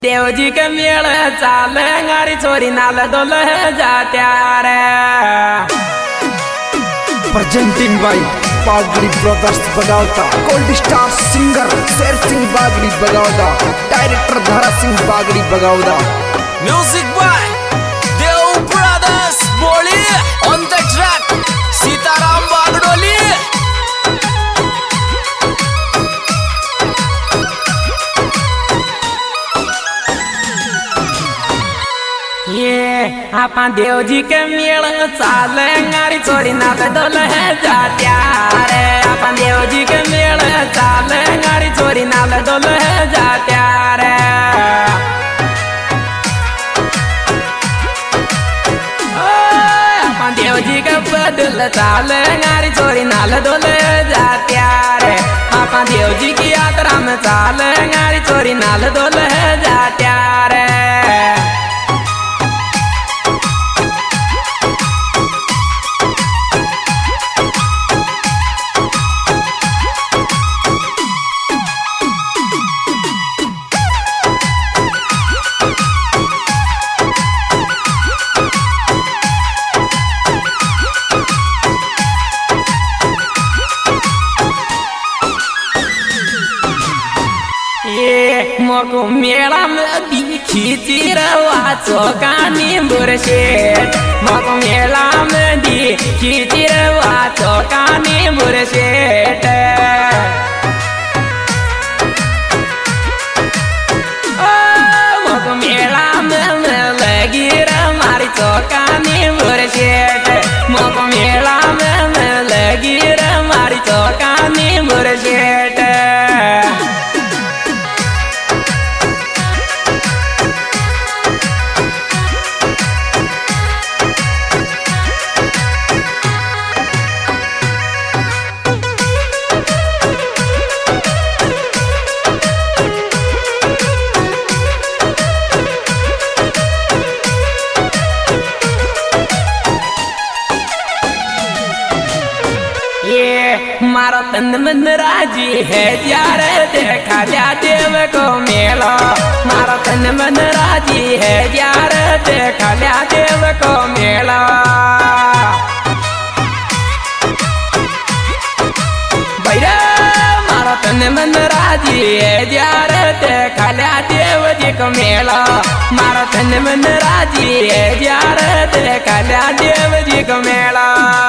देवजी के मेल चाले गाड़ी चोरी नाल डोल जात्या रे। Presenting by Bagdi brothers Bagawata, gold star singer Sher Singh Bagdi Bagawata, director Dhara Singh Bagdi Bagawata. Music by Dev brothers बोली on the track Sitaram Bagdoli. ये आपा देवजी के मेल चाले गाड़ी चोरी नाल डोल जात्या रे। आपा देवजी के मेल चाले गाड़ी चोरी नाल डोल जात्या रे। आपा देवजी के बदल चाले गाड़ी चोरी नाल डोल जात्या रे। आपा देवजी की यात्रा में चाले गाड़ी चोरी नाल डोल जात्या रे। मोको मेला में दिखी चिरवा चौकानी बुरशेट। मोको मेला में दिखी चिरवा चौकानी बुरशेट। मोको मेला में लगी मारी चौकानी बुरशेट। मोको मेला में लगी मारी चौकानी बुरशेट। मारो तन मन राजी है यार देखा लिया देव को मेला। मारो तन मन राजी है यार देखा लिया देव को मेला। भैया मारो तन मन राजी है यार देखा लिया देव जी को मेला। मारो तन मन राजी है यार देखा लिया देव जी को मेला।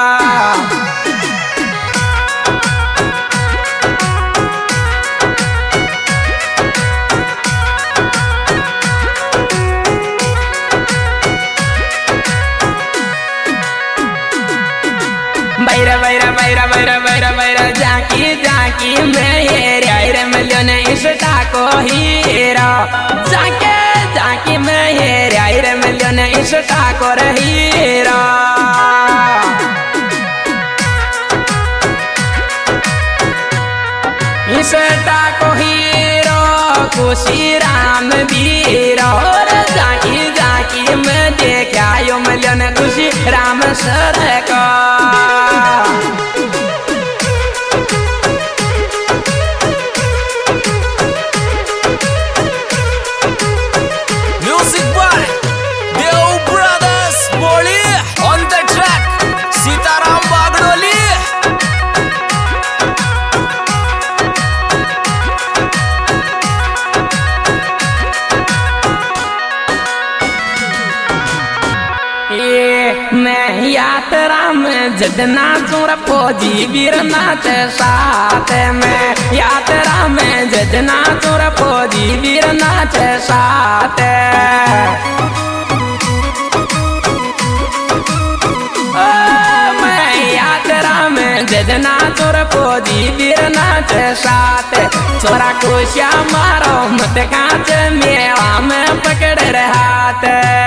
बैरा बैरा बैरा बैरा बैरा बैरा जाकी जाकी मैं हेरा मिलियन इंस्टा को हीरा। जाके जाकी मैं हेरा मिलियन इंस्टा को हीरा। इंस्टा को हीरो खुशी राम वीरा। जाकी जाकी मैं देखा यो मिलियन खुशी राम सर का। म्यूजिक बाय देव ब्रदर्स बोली on the track Sitaram Bagdoli. मैं यात्रा में जदना चोर फौजी वीर नाच साथ में। यात्रा में जदना चोर फौजी वीर नाच साथ। मैं यात्रा में जदना चोर फौजी वीर नाच साथ। चोरा खुशिया मारो मत कांच मेला में पकड़ हाथ।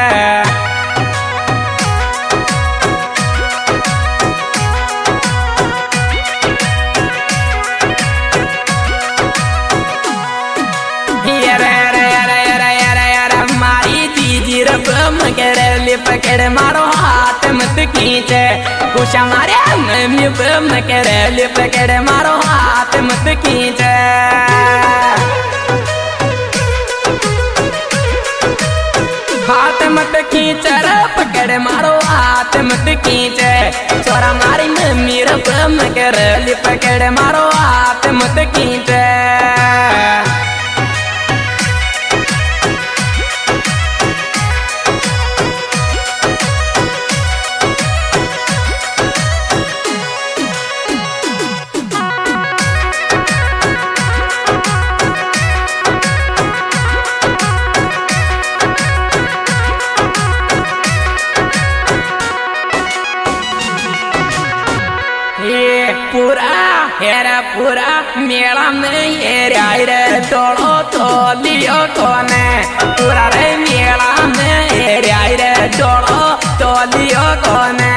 पकड़ मारो हाथ मत खींचे कुछ हमारे में करे पकड़ मारो हाथ मत खींचे। खींचर पकड़ मारो हाथ मत खींचे छोरा मारी मम्मी रम कर ली पकड़ मारो हाथ मत खींचे पूरा हेरा पूरा मेला में ये रे तोड़ो तो लियो कोने पूरा रे मेला में ये रे तोड़ो तो लियो कोने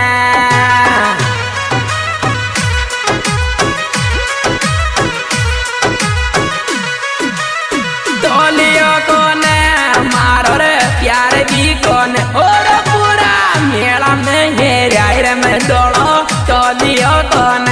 तो लियो कोने मारो रे प्यार भी कोने और पूरा मेला में ये रे में तोड़ो तो लियो कोने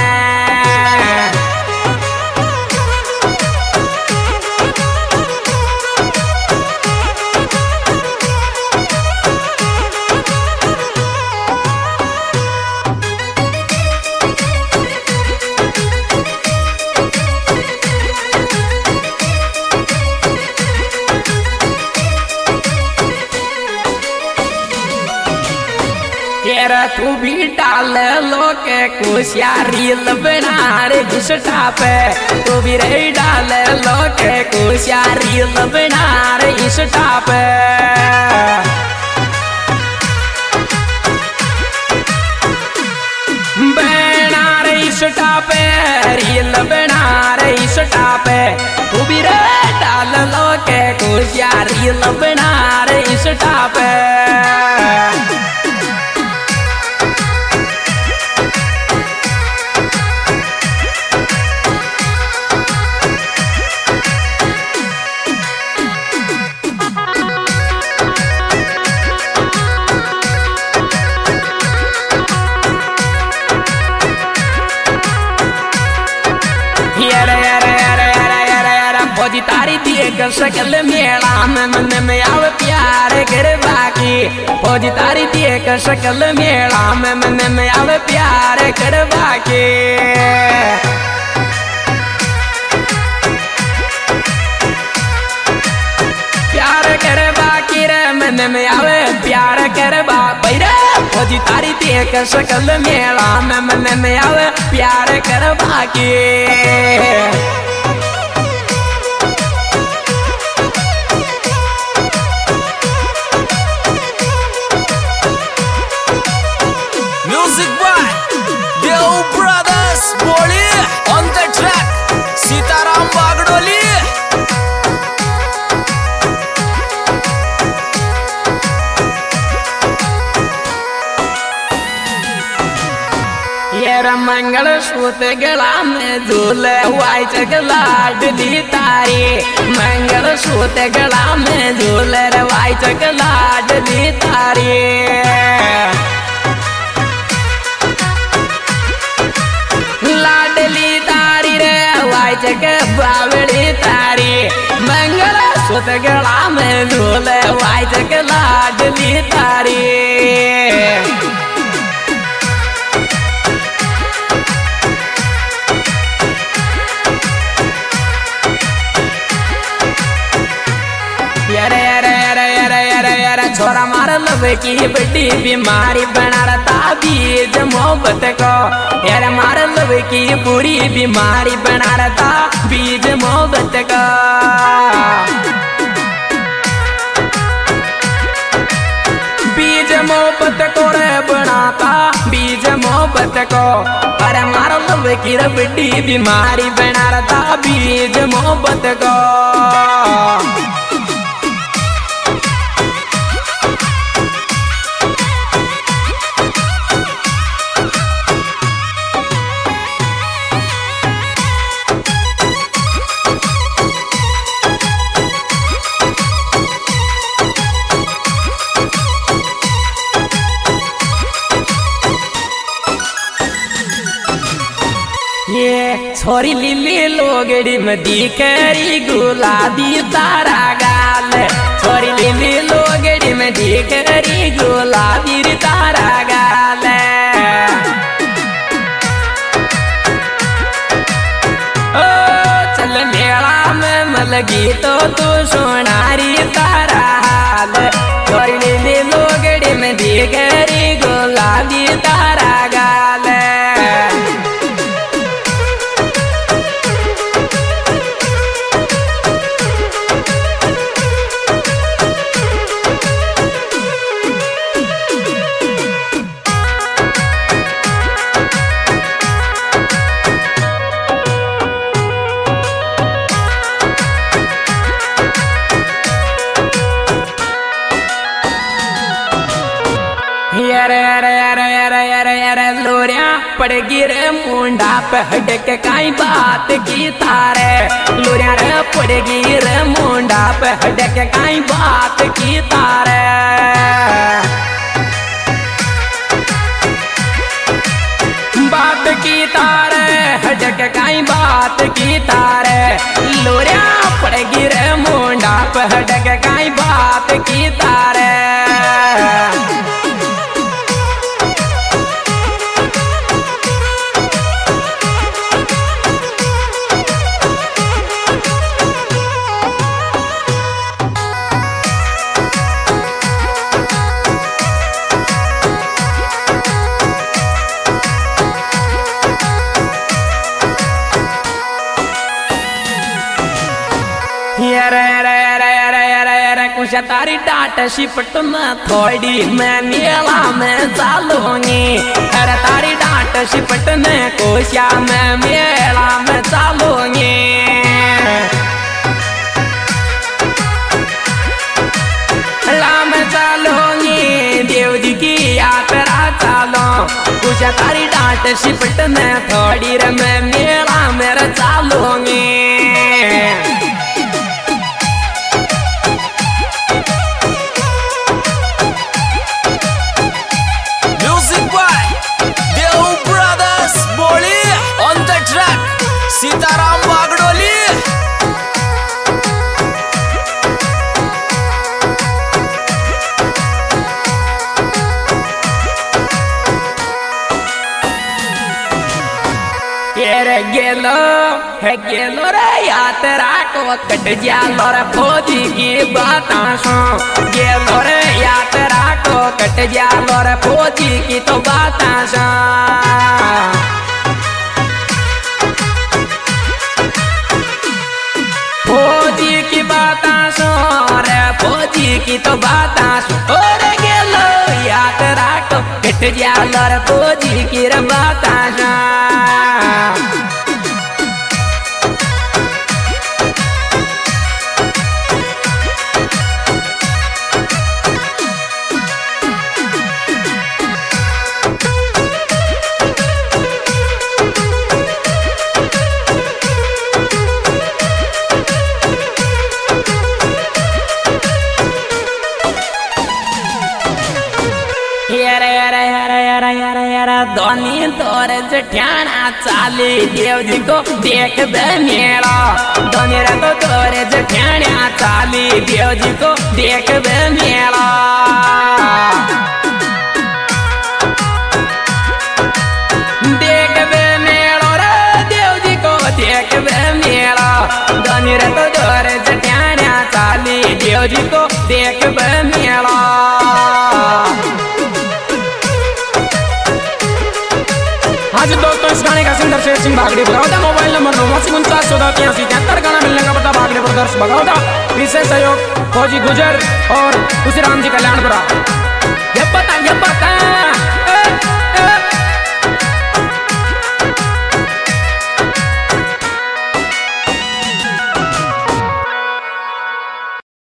तू भी डाल लो के कुशिया रील बना रे इंस्टा पे तू भी रे डाल लो के कुशिया रील बना रे इंस्टा पे बना रे इंस्टा पे रील बना रे इंस्टा पे तू भी रे डाल लो के कुशिया रील बना रे इंस्टा पे फौजी तारी देख सकल मेला में मन में आव प्यार कर बाकी फौजी तारी देख सकल मेला में मन में आव प्यार कर बाकी प्यार कर बाकी रे मन में आवे प्यार कर बाकी रे फौजी तारी देख सकल मेला में मन में आवे प्यार कर बाकी मंगल सूत्र गला में झूले हुआई चगला डली तारी मंगल सूत्र गला में झूले हुआई चगला डली तारी लाडली तारी रे हुआई चग बावड़ी तारी मंगल सूत्र गला में झूले हुआई चगला डली तारी छोरा मार लब की बड़ी बीमारी बना रहा बीज मोहब्बत को यार मार लब की बुरी बीमारी बना रहा बीज मोहब्बत को बीज मोहब्बत को रे बनाता बीज मोहब्बत को अरे मार लब की बड़ी बीमारी बना रहा बीज मोहब्बत को ये छोरी लिली लोगड़ी में दिखरी गुलाबी तारा गाल छोरी लिली लोगड़ी में में दिखरी गुलाबी तारा गाल ओ चल मेला में मलगी तो तू सोनारी तारा हाल गोरी लोगड़ी में दिखरी गुलाबी तारा गाल लोरिया पड़गी रे मुंडा पे हटक काई बात की तारे लोरिया रे पड़गी रे मुंडा पे हटक काई बात की तारे बात की तारे हटक काई बात की तारे लोरिया पड़गी रे मुंडा पे हटक काई बात की तारे कुछ तारी डाट शिपट में थोड़ी मैं मेला में चालूंगी अरे तारी डाट शिपट में कोशिया में मेला में चालूंगी में चालूंगी देव जी की यात्रा चालो कुछ तारी डाट शिपट में थोड़ी रे मैं मेला में चालूंगी सीताराम बागडोली गेलो रे यात्रा को कट जालो रे फौजी की बातां सो गेलो रे यात्रा को कट जालो रे फौजी की तो बातां सो फौजी की बातां सो रे फौजी की तो बातां सो रे गेलो यात्रा को कट जालो रे फौजी की रे बातां सो धोनी तोर जठाना चाली देव जी को देख दे मेला धोनी रे तो तोर जठाना चाली देव जी को देख दे मेला देख दे मेला रे देव जी को देख दे मेला धोनी रे तो तोर जठाना चाली देव जी को देख दे मेला आज दोस्तों इस गाने का singer Sher Singh Bagdi Bagauda mobile number 9949148373 गाना मिलने का पता बागड़ी ब्रदर्स बगौदा विशेष सहयोग फौजी गुजर और खुशीराम जी कल्याणपुरा ये पता